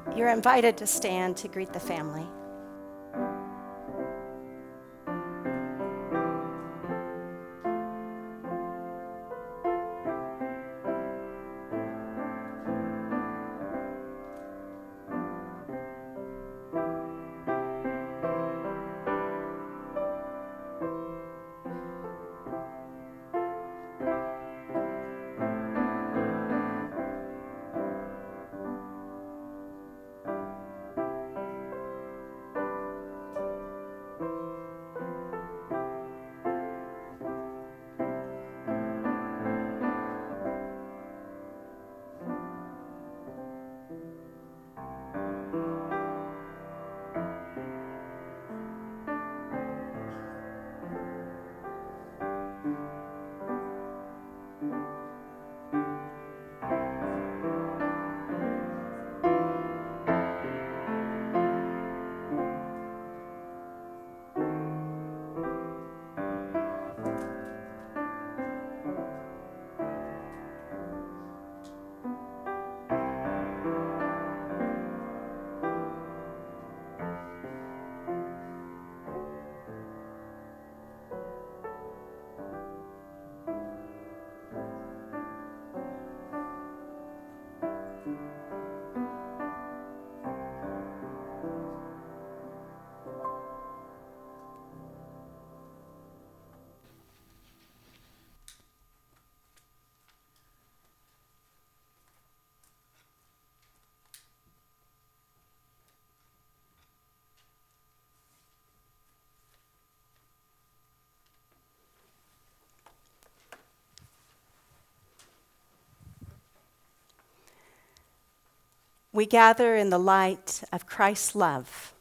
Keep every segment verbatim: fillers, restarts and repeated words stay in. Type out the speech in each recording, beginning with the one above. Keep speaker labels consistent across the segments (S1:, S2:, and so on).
S1: You're invited to stand to greet the family. We gather in the light of Christ's love.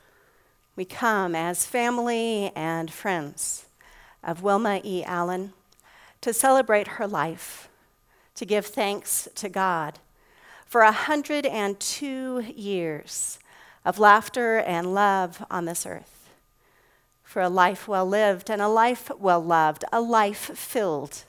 S1: We come as family and friends of Wilma E. Allen to celebrate her life, to give thanks to God for one hundred two years of laughter and love on this earth, for a life well lived and a life well loved, a life filled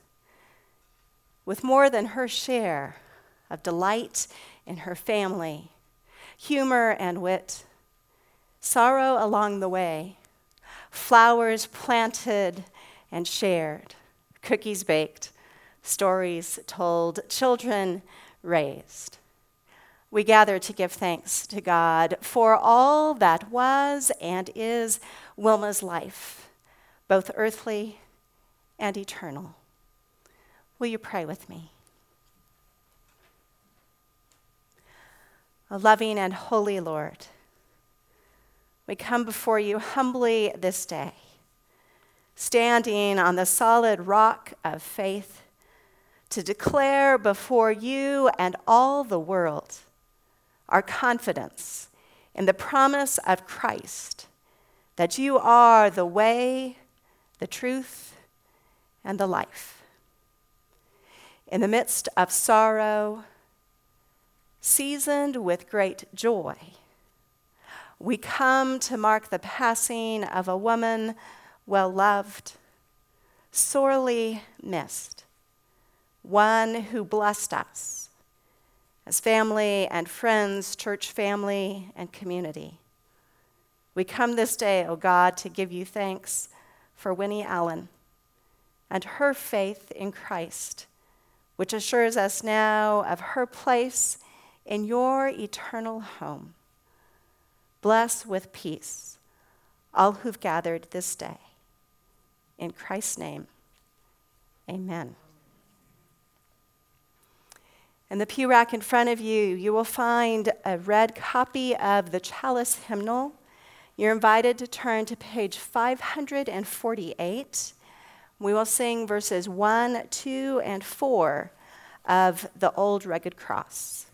S1: with more than her share of delight in her family, humor and wit, sorrow along the way, flowers planted and shared, cookies baked, stories told, children raised. We gather to give thanks to God for all that was and is Wilma's life, both earthly and eternal. Will you pray with me? O loving and holy Lord, we come before you humbly this day, standing on the solid rock of faith to declare before you and all the world our confidence in the promise of Christ that you are the way, the truth, and the life. In the midst of sorrow, seasoned with great joy, we come to mark the passing of a woman well-loved, sorely missed, one who blessed us as family and friends, church family and community. We come this day, O God, to give you thanks for Winnie Allen and her faith in Christ, which assures us now of her place in your eternal home. Bless with peace all who've gathered this day. In Christ's name, amen. In the pew rack in front of you, you will find a red copy of the Chalice Hymnal. You're invited to turn to page five hundred forty-eight. We will sing verses one, two, and four of the Old Rugged Cross.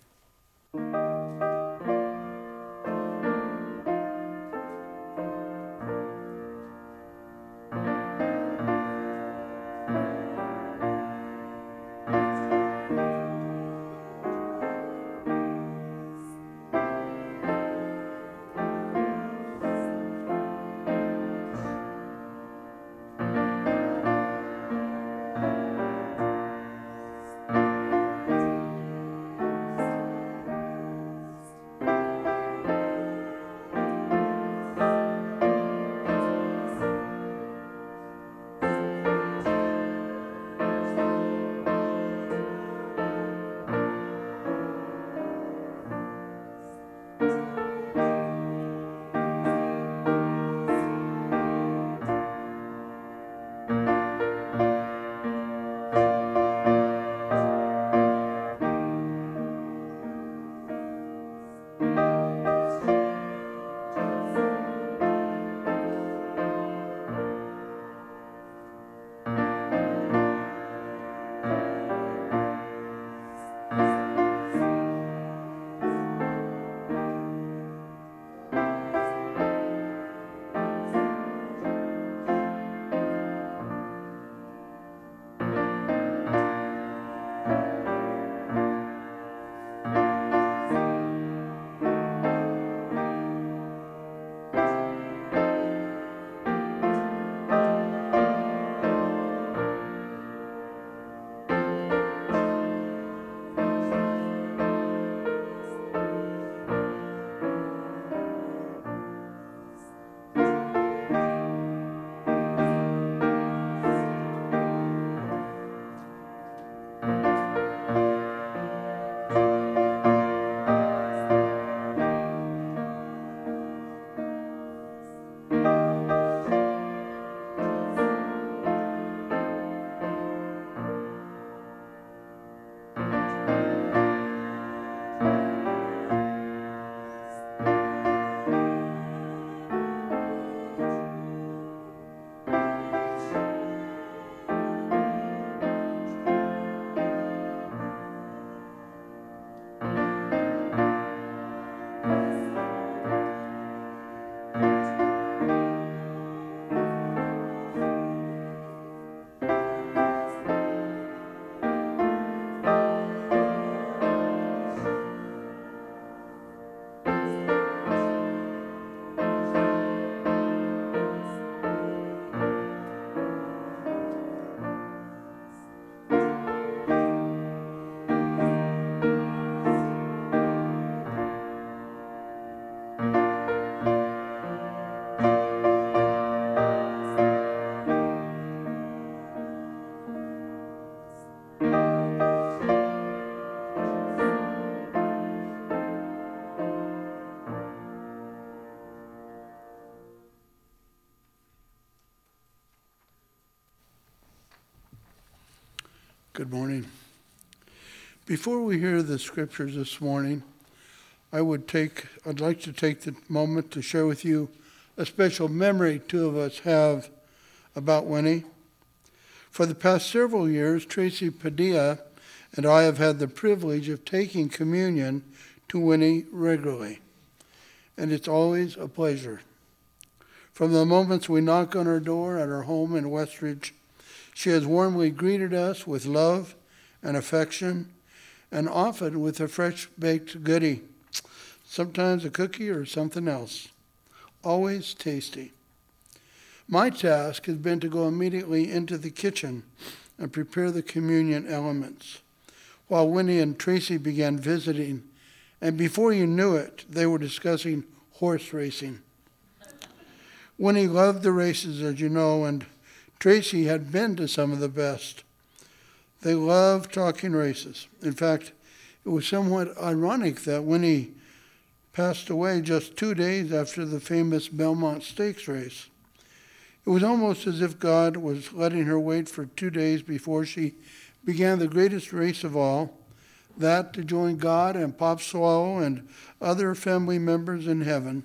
S2: Good morning. Before we hear the scriptures this morning, I would take, I'd like to take the moment to share with you a special memory two of us have about Winnie. For the past several years, Tracy Padilla and I have had the privilege of taking communion to Winnie regularly, and it's always a pleasure. From the moments we knock on her door at her home in Westridge, she has warmly greeted us with love and affection, and often with a fresh-baked goodie, sometimes a cookie or something else. Always tasty. My task has been to go immediately into the kitchen and prepare the communion elements, while Winnie and Tracy began visiting, and before you knew it, they were discussing horse racing. Winnie loved the races, as you know, and Tracy had been to some of the best. They loved talking races. In fact, it was somewhat ironic that Winnie passed away just two days after the famous Belmont Stakes race. It was almost as if God was letting her wait for two days before she began the greatest race of all, that to join God and Pop Swallow and other family members in heaven.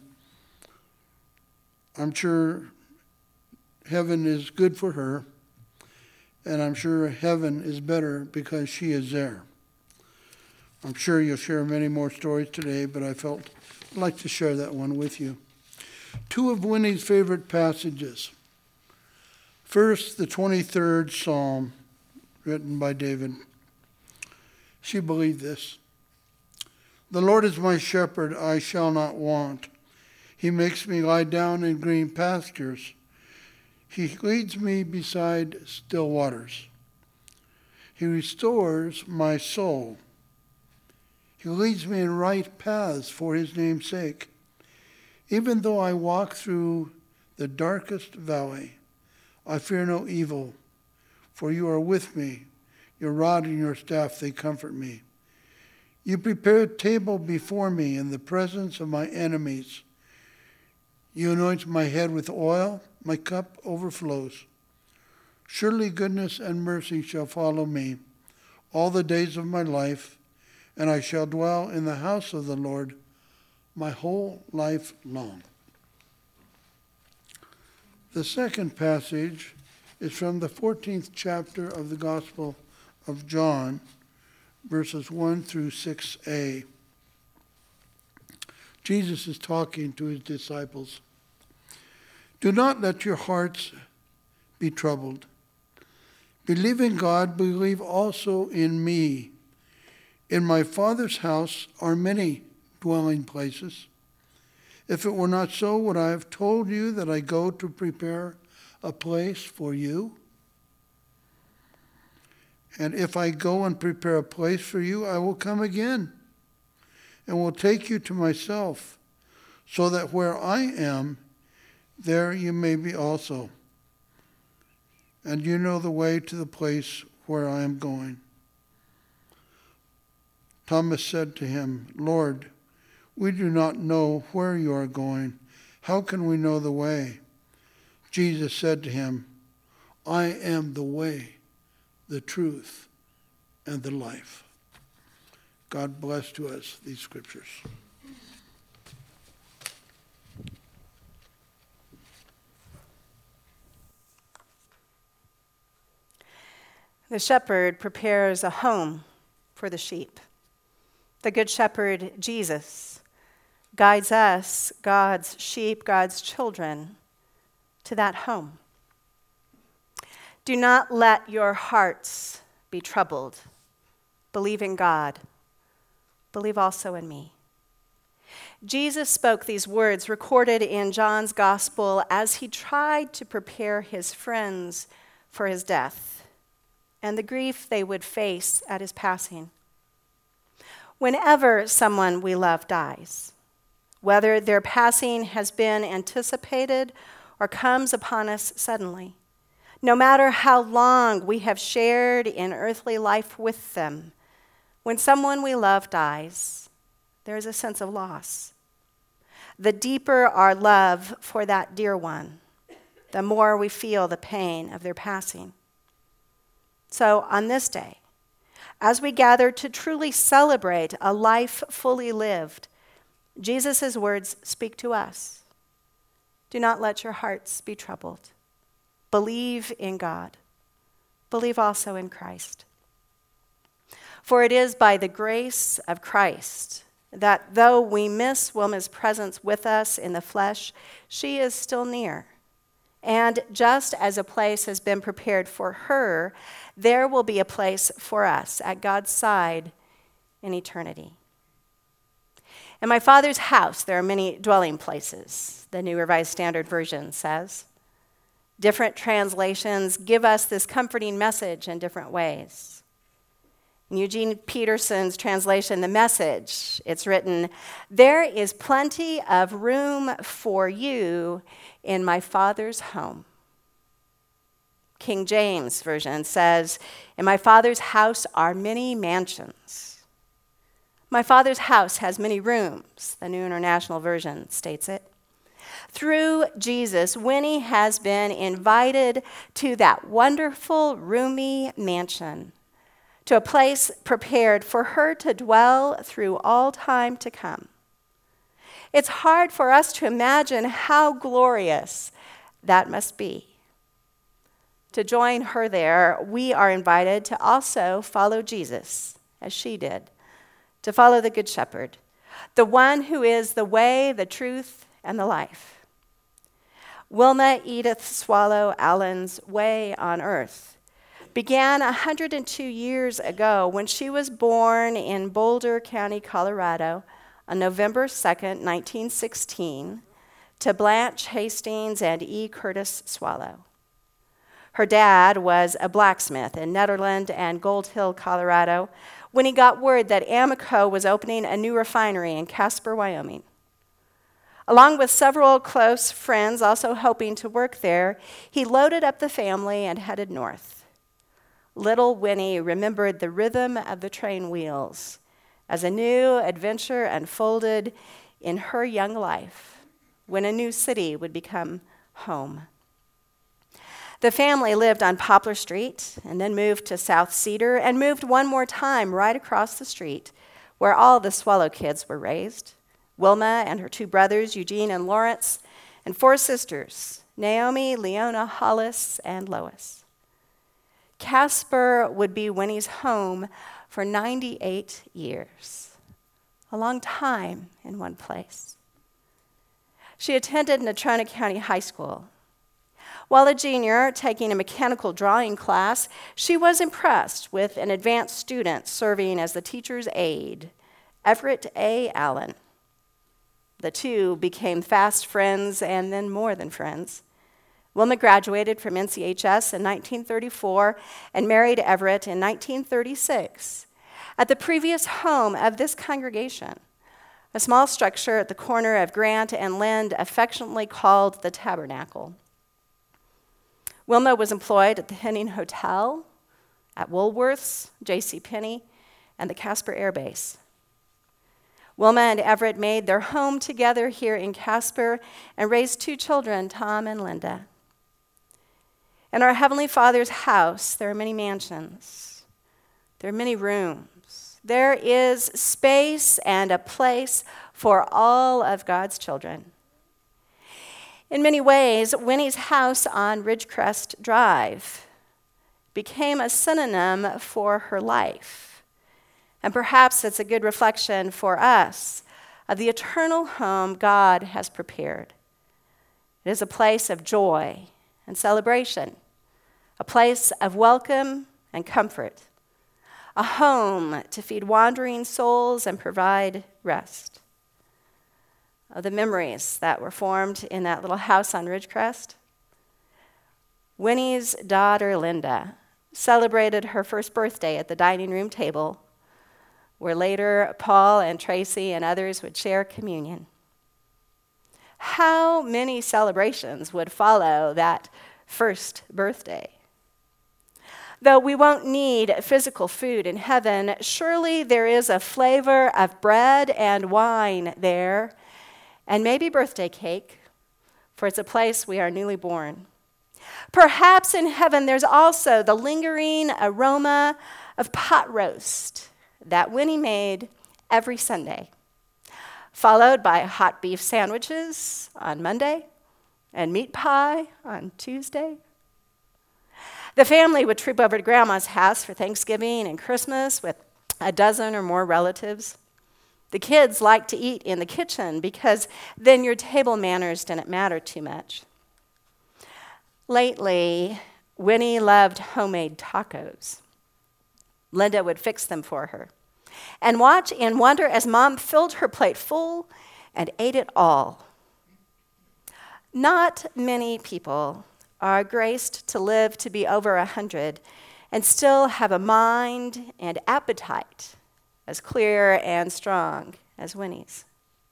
S2: I'm sure heaven is good for her, and I'm sure heaven is better because she is there. I'm sure you'll share many more stories today, but I felt I'd like to share that one with you. Two of Winnie's favorite passages. First, the twenty-third Psalm, written by David. She believed this. The Lord is my shepherd, I shall not want. He makes me lie down in green pastures. He leads me beside still waters. He restores my soul. He leads me in right paths for his name's sake. Even though I walk through the darkest valley, I fear no evil, for you are with me. Your rod and your staff, they comfort me. You prepare a table before me in the presence of my enemies. You anoint my head with oil, my cup overflows. Surely goodness and mercy shall follow me all the days of my life, and I shall dwell in the house of the Lord my whole life long. The second passage is from the fourteenth chapter of the Gospel of John, verses one through six a. Jesus is talking to his disciples. Do not let your hearts be troubled. Believe in God, believe also in me. In my Father's house are many dwelling places. If it were not so, would I have told you that I go to prepare a place for you? And if I go and prepare a place for you, I will come again and will take you to myself, so that where I am, there you may be also. And you know the way to the place where I am going. Thomas said to him, Lord, we do not know where you are going. How can we know the way? Jesus said to him, I am the way, the truth, and the life. God bless to us these scriptures.
S1: The shepherd prepares a home for the sheep. The good shepherd, Jesus, guides us, God's sheep, God's children, to that home. Do not let your hearts be troubled. Believe in God. Believe also in me. Jesus spoke these words recorded in John's gospel as he tried to prepare his friends for his death and the grief they would face at his passing. Whenever someone we love dies, whether their passing has been anticipated or comes upon us suddenly, no matter how long we have shared in earthly life with them, when someone we love dies, there is a sense of loss. The deeper our love for that dear one, the more we feel the pain of their passing. So on this day, as we gather to truly celebrate a life fully lived, Jesus' words speak to us. Do not let your hearts be troubled. Believe in God. Believe also in Christ. For it is by the grace of Christ that though we miss Wilma's presence with us in the flesh, she is still near. And just as a place has been prepared for her, there will be a place for us at God's side in eternity. In my Father's house, there are many dwelling places, the New Revised Standard Version says. Different translations give us this comforting message in different ways. In Eugene Peterson's translation, The Message, it's written, "There is plenty of room for you in my Father's home." King James Version says, "In my Father's house are many mansions." My Father's house has many rooms, the New International Version states it. Through Jesus, Winnie has been invited to that wonderful, roomy mansion, to a place prepared for her to dwell through all time to come. It's hard for us to imagine how glorious that must be. To join her there, we are invited to also follow Jesus, as she did, to follow the Good Shepherd, the one who is the way, the truth, and the life. Wilma Edith Swallow Allen's way on earth began one hundred two years ago when she was born in Boulder County, Colorado, on November second, nineteen sixteen, to Blanche Hastings and E. Curtis Swallow. Her dad was a blacksmith in Nederland and Gold Hill, Colorado, when he got word that Amoco was opening a new refinery in Casper, Wyoming. Along with several close friends also hoping to work there, he loaded up the family and headed north. Little Winnie remembered the rhythm of the train wheels as a new adventure unfolded in her young life when a new city would become home. The family lived on Poplar Street and then moved to South Cedar and moved one more time right across the street where all the Swallow kids were raised. Wilma and her two brothers, Eugene and Lawrence, and four sisters, Naomi, Leona, Hollis, and Lois. Casper would be Winnie's home for ninety-eight years, a long time in one place. She attended Natrona County High School. While a junior taking a mechanical drawing class, she was impressed with an advanced student serving as the teacher's aide, Everett A. Allen. The two became fast friends and then more than friends. Wilma graduated from N C H S in nineteen thirty-four and married Everett in nineteen thirty-six at the previous home of this congregation, a small structure at the corner of Grant and Lind affectionately called the Tabernacle. Wilma was employed at the Henning Hotel, at Woolworth's, J C Penney, and the Casper Air Base. Wilma and Everett made their home together here in Casper and raised two children, Tom and Linda. In our Heavenly Father's house, there are many mansions. There are many rooms. There is space and a place for all of God's children. In many ways, Winnie's house on Ridgecrest Drive became a synonym for her life. And perhaps it's a good reflection for us of the eternal home God has prepared. It is a place of joy and celebration, a place of welcome and comfort, a home to feed wandering souls and provide rest. Of the memories that were formed in that little house on Ridgecrest, Winnie's daughter, Linda, celebrated her first birthday at the dining room table, where later Paul and Tracy and others would share communion. How many celebrations would follow that first birthday? Though we won't need physical food in heaven, surely there is a flavor of bread and wine there, and maybe birthday cake, for it's a place we are newly born. Perhaps in heaven there's also the lingering aroma of pot roast that Winnie made every Sunday, followed by hot beef sandwiches on Monday and meat pie on Tuesday. The family would troop over to Grandma's house for Thanksgiving and Christmas with a dozen or more relatives. The kids liked to eat in the kitchen because then your table manners didn't matter too much. Lately, Winnie loved homemade tacos. Linda would fix them for her and watch in wonder as Mom filled her plate full and ate it all. Not many people are graced to live to be over a hundred and still have a mind and appetite as clear and strong as Winnie's.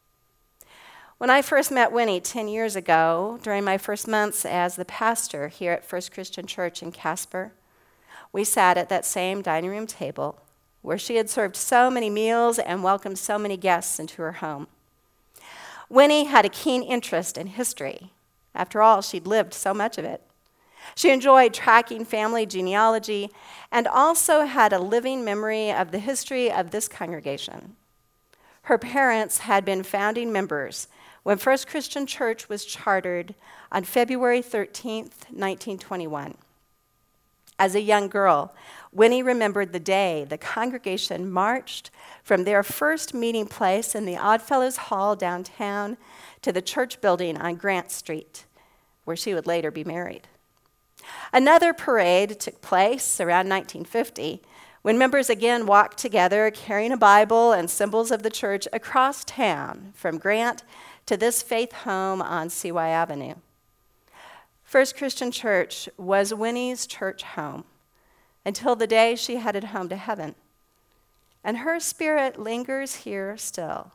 S1: When I first met Winnie ten years ago, during my first months as the pastor here at First Christian Church in Casper, we sat at that same dining room table where she had served so many meals and welcomed so many guests into her home. Winnie had a keen interest in history. After all, she'd lived so much of it. She enjoyed tracking family genealogy and also had a living memory of the history of this congregation. Her parents had been founding members when First Christian Church was chartered on February thirteenth, nineteen twenty-one. As a young girl, Winnie remembered the day the congregation marched from their first meeting place in the Oddfellows Hall downtown to the church building on Grant Street, where she would later be married. Another parade took place around nineteen fifty, when members again walked together carrying a Bible and symbols of the church across town from Grant to this faith home on C Y Avenue. First Christian Church was Winnie's church home until the day she headed home to heaven, and her spirit lingers here still.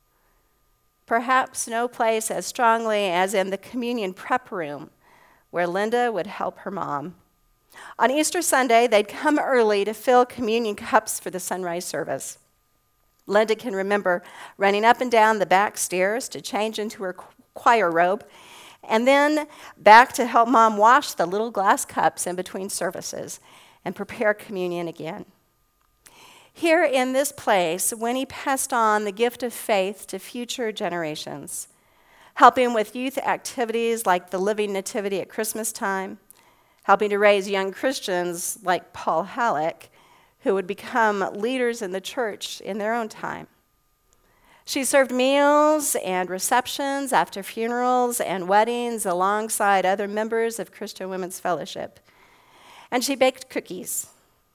S1: Perhaps no place as strongly as in the communion prep room where Linda would help her mom. On Easter Sunday, they'd come early to fill communion cups for the sunrise service. Linda can remember running up and down the back stairs to change into her choir robe, and then back to help Mom wash the little glass cups in between services and prepare communion again. Here in this place, Winnie passed on the gift of faith to future generations, helping with youth activities like the Living Nativity at Christmas time, helping to raise young Christians like Paul Halleck, who would become leaders in the church in their own time. She served meals and receptions after funerals and weddings alongside other members of Christian Women's Fellowship. And she baked cookies.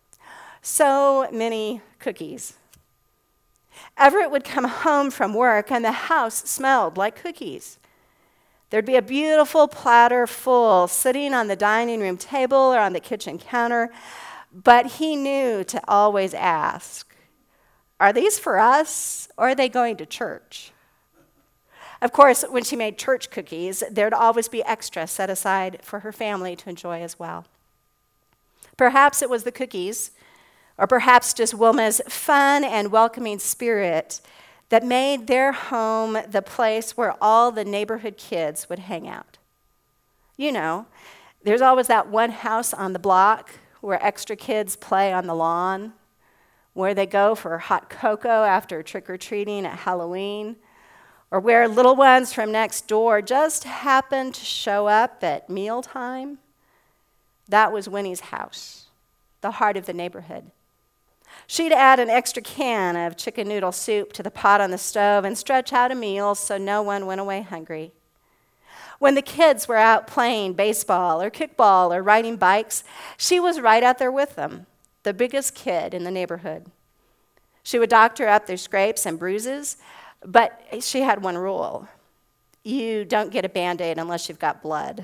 S1: So many cookies. Everett would come home from work and the house smelled like cookies. There'd be a beautiful platter full sitting on the dining room table or on the kitchen counter, but he knew to always ask, are these for us or are they going to church? Of course, when she made church cookies, there'd always be extra set aside for her family to enjoy as well. Perhaps it was the cookies, or perhaps just Wilma's fun and welcoming spirit that made their home the place where all the neighborhood kids would hang out. You know, there's always that one house on the block where extra kids play on the lawn, where they go for hot cocoa after trick-or-treating at Halloween, or where little ones from next door just happen to show up at mealtime. That was Winnie's house, the heart of the neighborhood. She'd add an extra can of chicken noodle soup to the pot on the stove and stretch out a meal so no one went away hungry. When the kids were out playing baseball or kickball or riding bikes, she was right out there with them, the biggest kid in the neighborhood. She would doctor up their scrapes and bruises, but she had one rule. You don't get a Band-Aid unless you've got blood.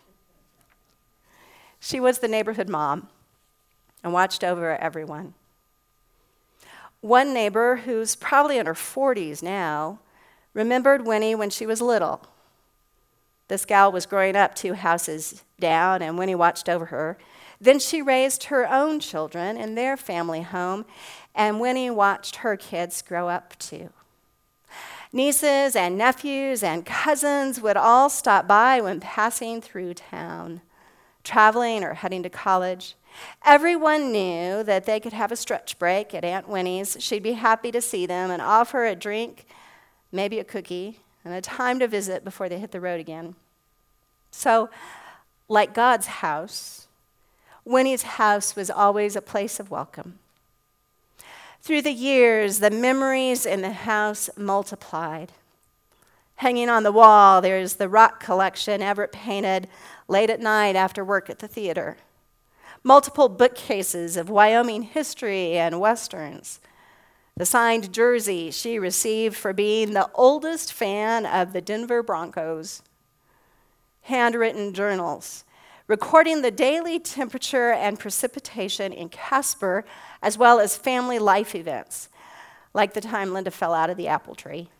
S1: She was the neighborhood mom and watched over everyone. One neighbor, who's probably in her forties now, remembered Winnie when she was little. This gal was growing up two houses down, and Winnie watched over her. Then she raised her own children in their family home, and Winnie watched her kids grow up too. Nieces and nephews and cousins would all stop by when passing through town. traveling or heading to college. Everyone knew that they could have a stretch break at Aunt Winnie's. She'd be happy to see them and offer a drink, maybe a cookie, and a time to visit before they hit the road again. So, like God's house, Winnie's house was always a place of welcome. Through the years, the memories in the house multiplied. Hanging on the wall, there's the rock collection Everett painted late at night after work at the theater. Multiple bookcases of Wyoming history and westerns. The signed jersey she received for being the oldest fan of the Denver Broncos. Handwritten journals recording the daily temperature and precipitation in Casper, as well as family life events, like the time Linda fell out of the apple tree.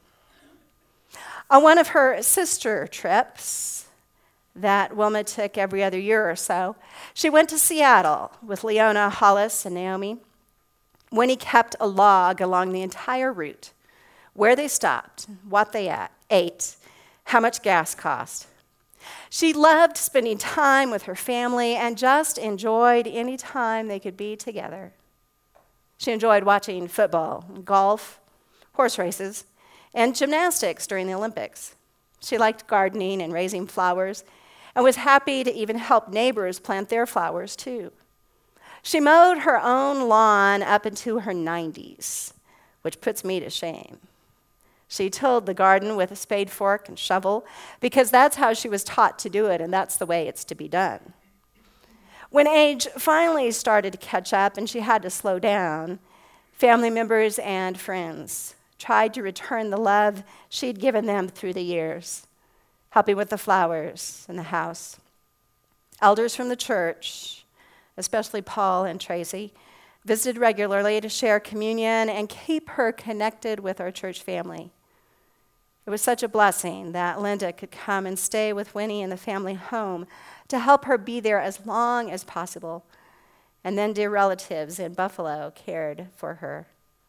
S1: On one of her sister trips that Wilma took every other year or so, she went to Seattle with Leona, Hollis, and Naomi. Winnie kept a log along the entire route, where they stopped, what they ate, how much gas cost. She loved spending time with her family and just enjoyed any time they could be together. She enjoyed watching football, golf, horse races, and gymnastics during the Olympics. She liked gardening and raising flowers and was happy to even help neighbors plant their flowers too. She mowed her own lawn up into her nineties, which puts me to shame. She tilled the garden with a spade fork and shovel because that's how she was taught to do it, and that's the way it's to be done. When age finally started to catch up and she had to slow down, family members and friends tried to return the love she'd given them through the years, helping with the flowers in the house. Elders from the church, especially Paul and Tracy, visited regularly to share communion and keep her connected with our church family. It was such a blessing that Linda could come and stay with Winnie in the family home to help her be there as long as possible. And then dear relatives in Buffalo cared for her.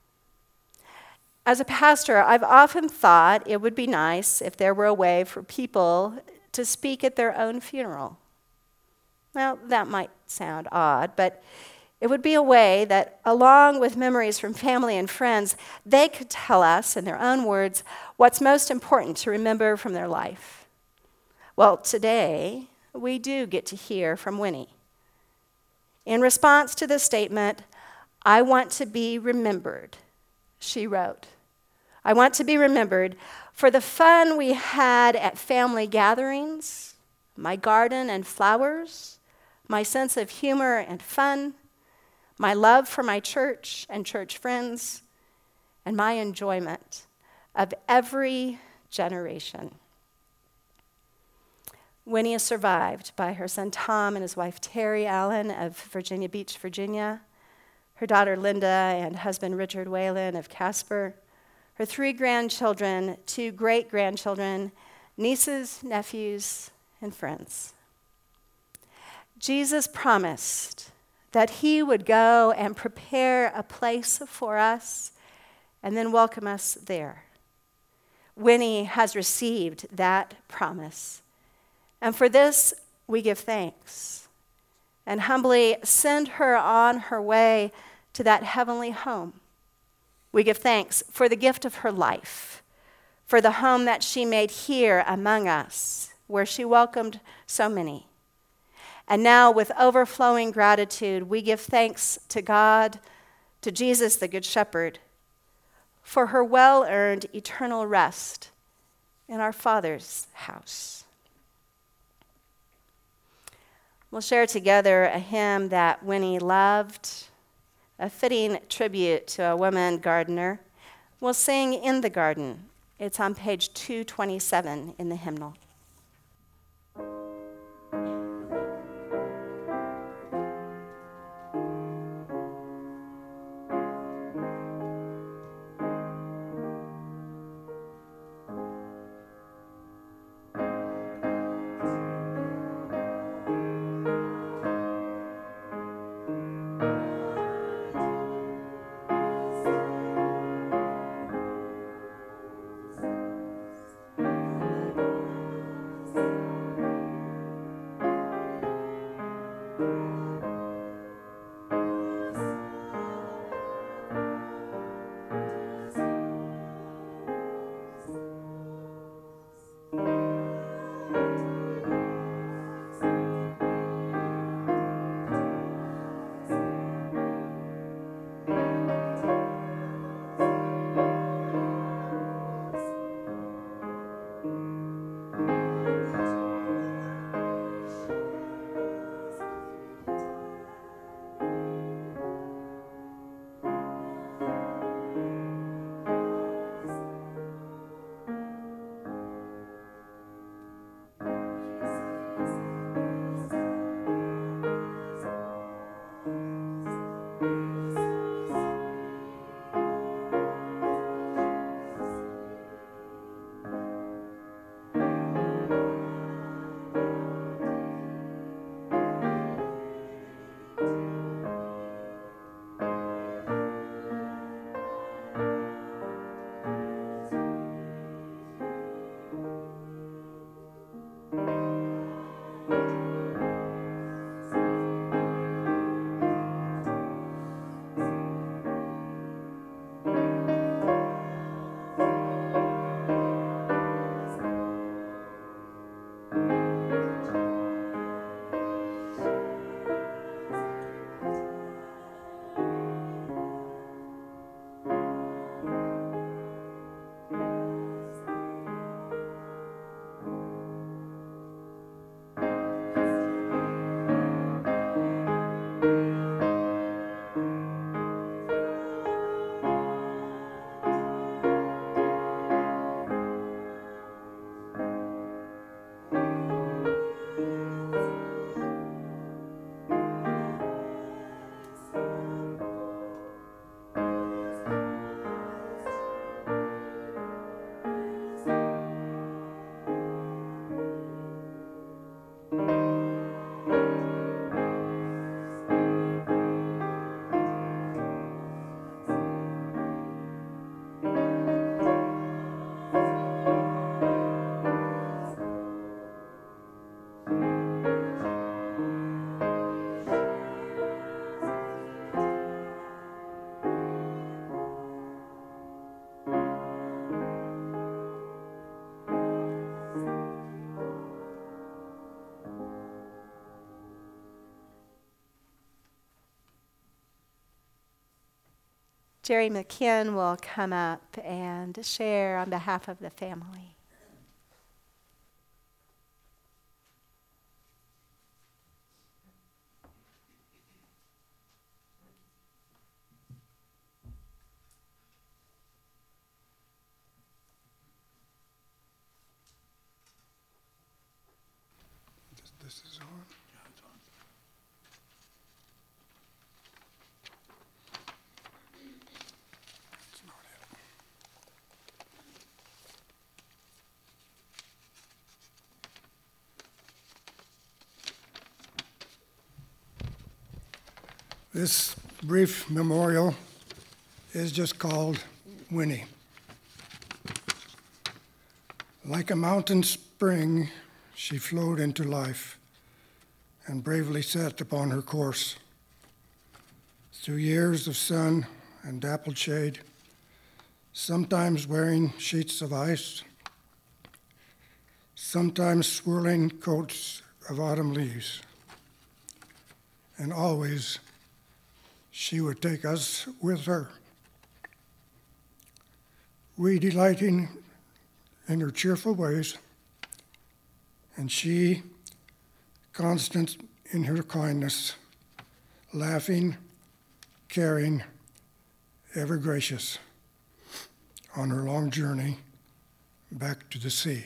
S1: As a pastor, I've often thought it would be nice if there were a way for people to speak at their own funeral. Well, that might sound odd, but it would be a way that, along with memories from family and friends, they could tell us, in their own words, what's most important to remember from their life. Well, today, we do get to hear from Winnie. In response to the statement, "I want to be remembered," she wrote, "I want to be remembered for the fun we had at family gatherings, my garden and flowers, my sense of humor and fun, my love for my church and church friends, and my enjoyment of every generation." Winnie is survived by her son Tom and his wife Terry Allen of Virginia Beach, Virginia, her daughter Linda and husband Richard Whalen of Casper, her three grandchildren, two great-grandchildren, nieces, nephews, and friends. Jesus promised that he would go and prepare a place for us and then welcome us there. Winnie has received that promise. And for this, we give thanks and humbly send her on her way to that heavenly home. We give thanks for the gift of her life, for the home that she made here among us, where she welcomed so many. And now, with overflowing gratitude, we give thanks to God, to Jesus, the Good Shepherd, for her well-earned eternal rest in our Father's house. We'll share together a hymn that Winnie loved, a fitting tribute to a woman gardener. We'll sing "In the Garden." It's on page two twenty-seven in the hymnal. Jerry McKeon will come up and share on behalf of the family.
S2: This is on. Yeah, it's on. It's not it. This brief memorial is just called Winnie. Like a mountain spring, she flowed into life and bravely set upon her course. Through years of sun and dappled shade, sometimes wearing sheets of ice, sometimes swirling coats of autumn leaves. And always she would take us with her. We delighting in her cheerful ways, and she constant in her kindness, laughing, caring, ever gracious on her long journey back to the sea.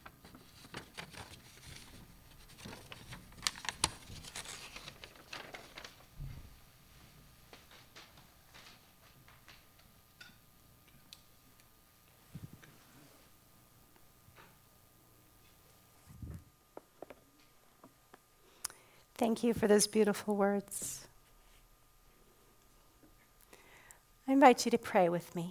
S1: Thank you for those beautiful words. I invite you to pray with me.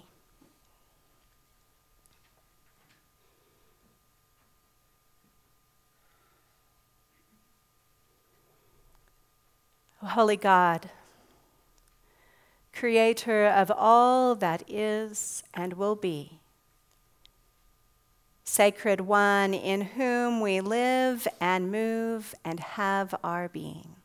S1: O holy God, creator of all that is and will be, Sacred One in whom we live and move and have our being.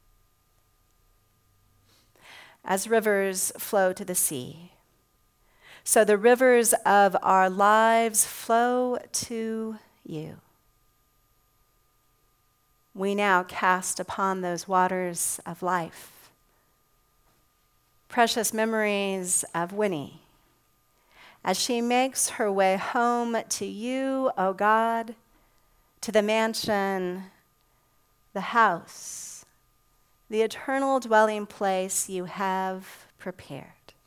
S1: As rivers flow to the sea, so the rivers of our lives flow to you. We now cast upon those waters of life precious memories of Winnie, as she makes her way home to you, O God, to the mansion, the house, the eternal dwelling place you have prepared.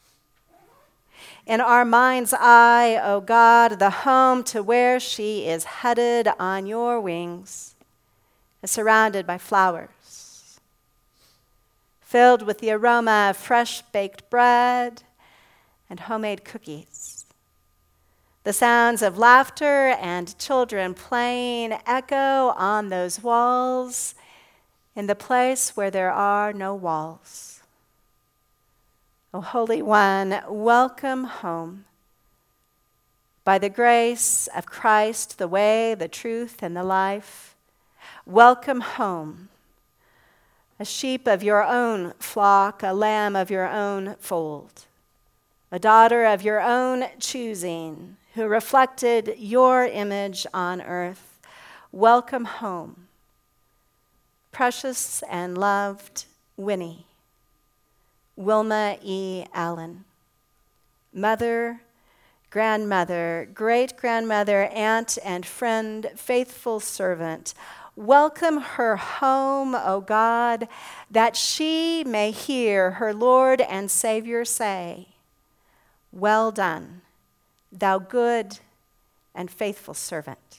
S1: In our mind's eye, O God, the home to where she is headed on your wings is surrounded by flowers, filled with the aroma of fresh baked bread and homemade cookies. The sounds of laughter and children playing echo on those walls in the place where there are no walls. O Holy One, welcome home. By the grace of Christ, the way, the truth, and the life, welcome home. A sheep of your own flock, a lamb of your own fold, a daughter of your own choosing, who reflected your image on earth. Welcome home, precious and loved Winnie, Wilma E. Allen, mother, grandmother, great-grandmother, aunt, and friend, faithful servant. Welcome her home, O God, that she may hear her Lord and Savior say, "Well done, thou good and faithful servant."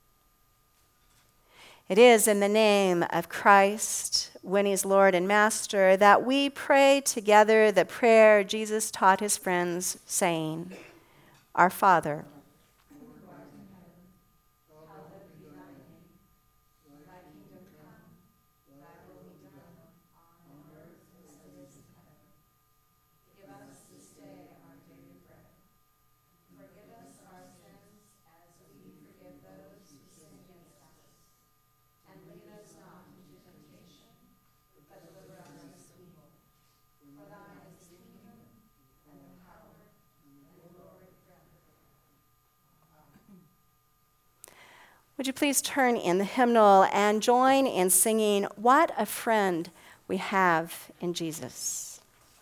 S1: It is in the name of Christ, Winnie's Lord and Master, that we pray together the prayer Jesus taught his friends, saying, Our Father, Would you please turn in the hymnal and join in singing, "What a Friend We Have in Jesus."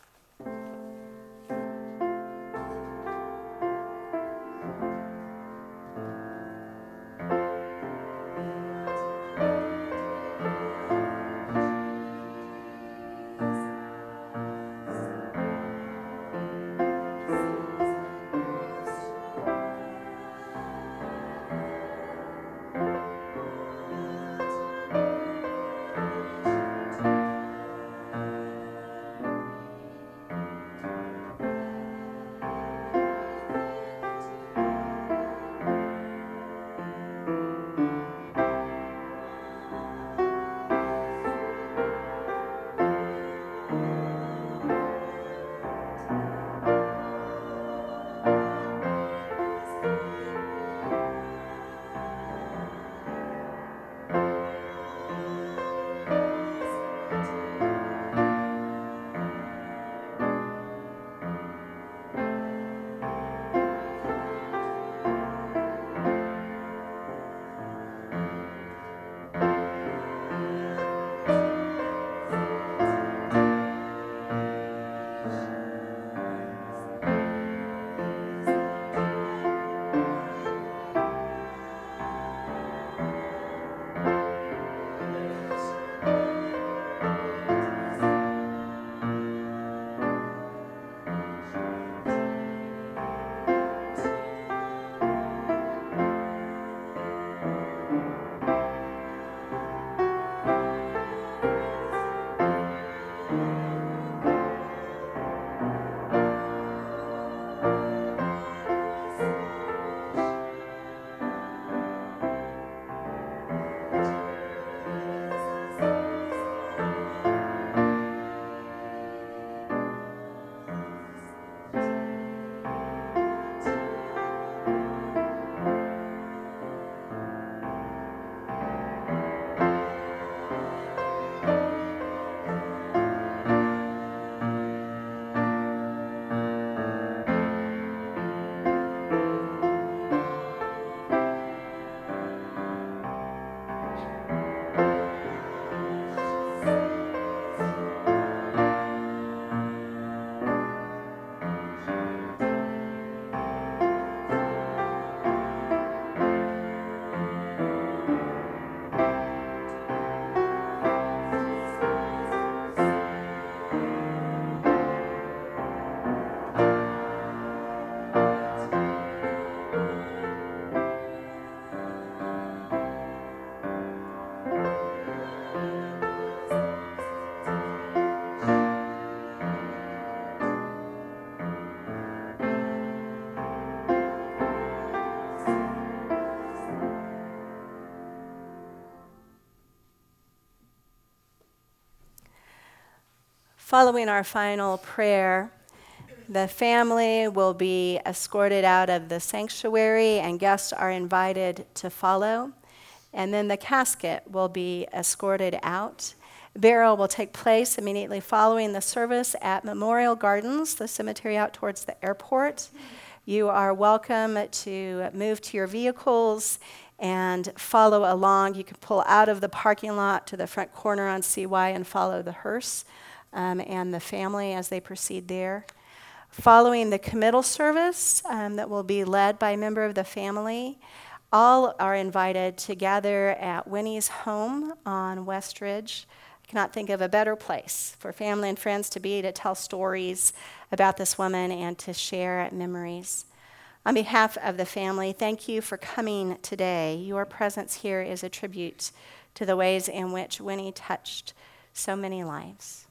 S1: Following our final prayer, the family will be escorted out of the sanctuary and guests are invited to follow. And then the casket will be escorted out. Burial will take place immediately following the service at Memorial Gardens, the cemetery out towards the airport. You are welcome to move to your vehicles and follow along. You can pull out of the parking lot to the front corner on C Y and follow the hearse um, and the family as they proceed there. Following the committal service um, that will be led by a member of the family, all are invited to gather at Winnie's home on West Ridge. I cannot think of a better place for family and friends to be to tell stories about this woman and to share memories. On behalf of the family, thank you for coming today. Your presence here is a tribute to the ways in which Winnie touched so many lives.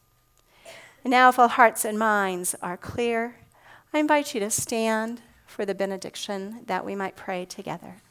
S1: And now, if all hearts and minds are clear, I invite you to stand for the benediction that we might pray together.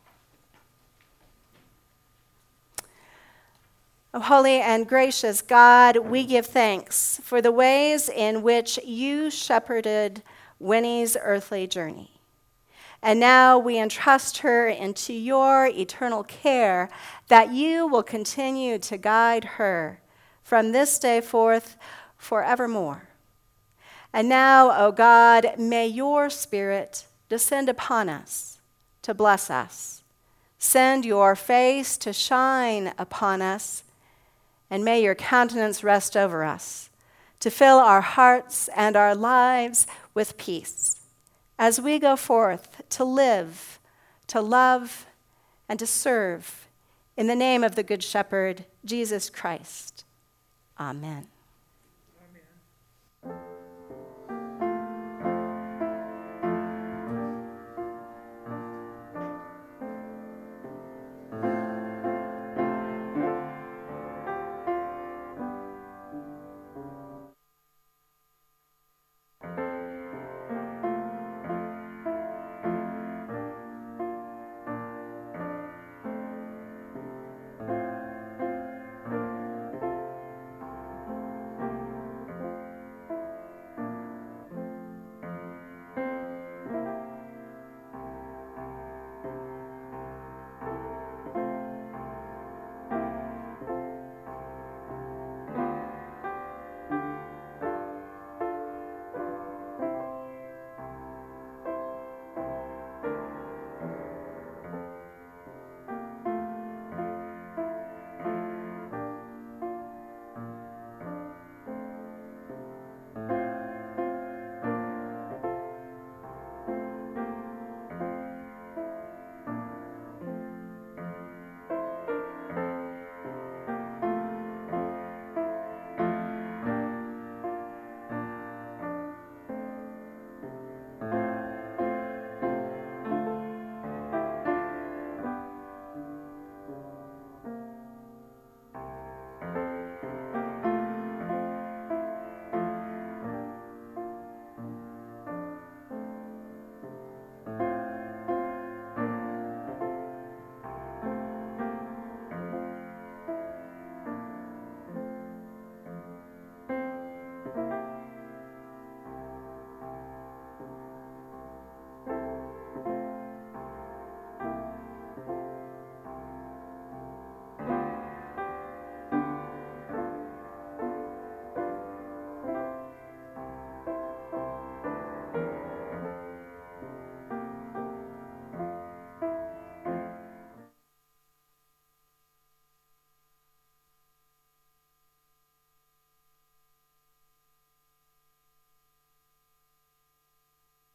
S1: O holy and gracious God, we give thanks for the ways in which you shepherded Winnie's earthly journey. And now we entrust her into your eternal care, that you will continue to guide her from this day forth forevermore. And now, O God, may your Spirit descend upon us to bless us, Send your face to shine upon us, and may your countenance rest over us, to fill our hearts and our lives with peace, as we go forth to live, to love, and to serve in the name of the Good Shepherd, Jesus Christ. Amen.